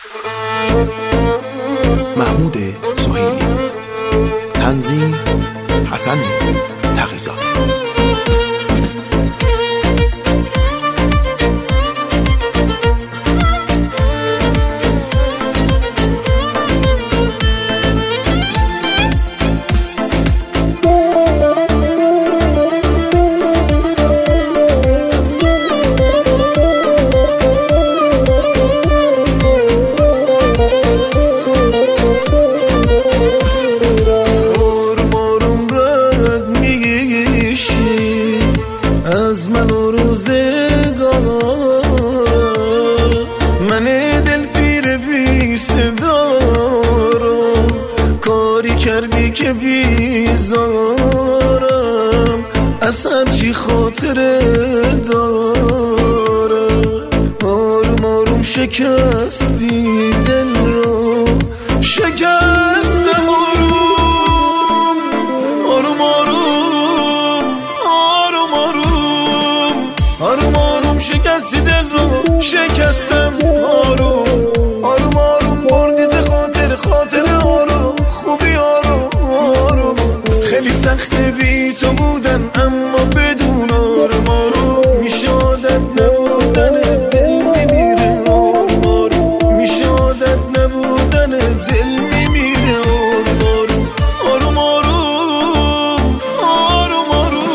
محمود سهیلی، تنظیم حسن تقی‌زاده. از من و روزگار من دل پیر بی صدا رو کاری کردی که بیزارم از هر چی خاطر دارم. آروم آروم شکستی دل رو، شکستم آروم آروم آروم آروم شکستی دل رو، شکستم آروم آروم آروم بردی ز خاطر آروم خوبی آروم. خیلی سخته بی تو بودن اما بدون آروم آروم میشه عادت نبودن دل میمیره آروم آروم میشه عادت نبودن دل میمیره آروم آروم آروم آروم.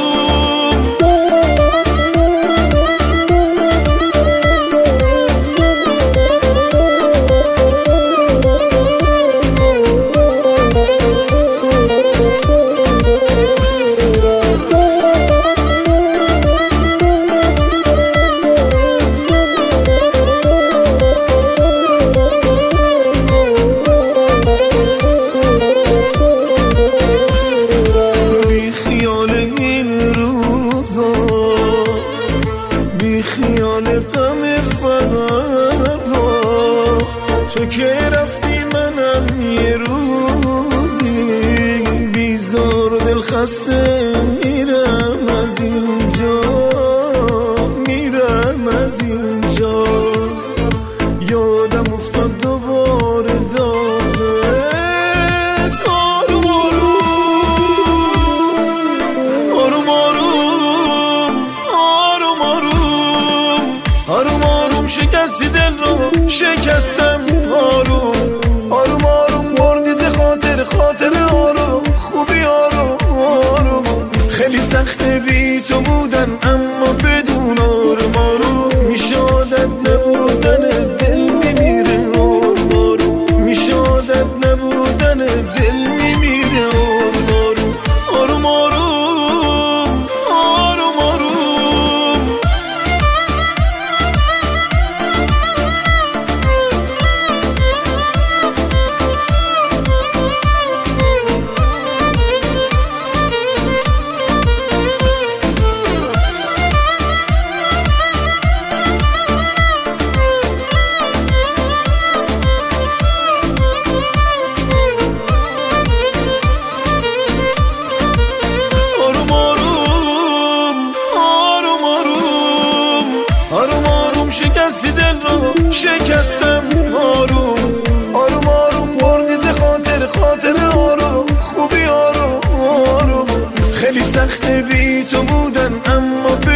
بی خیال غم فردا تو که رفتی منم یه روزی بیزار دل خسته میرم از اینجا یادم افتاد دوباره داغت آروم آروم شکستی دل رو، شکستم آروم آروم بردی ز خاطر آروم خوبی آروم. خیلی سخته بی تو بودن اما بدون آروم میشه عادت نبودن دل میمیره آروم میشه عادت نبودن دل میمیره آروم شکستی دل رو، شکستم آروم بردی ز خاطر آروم خوبی آروم. خیلی سخته بی تو بودن اما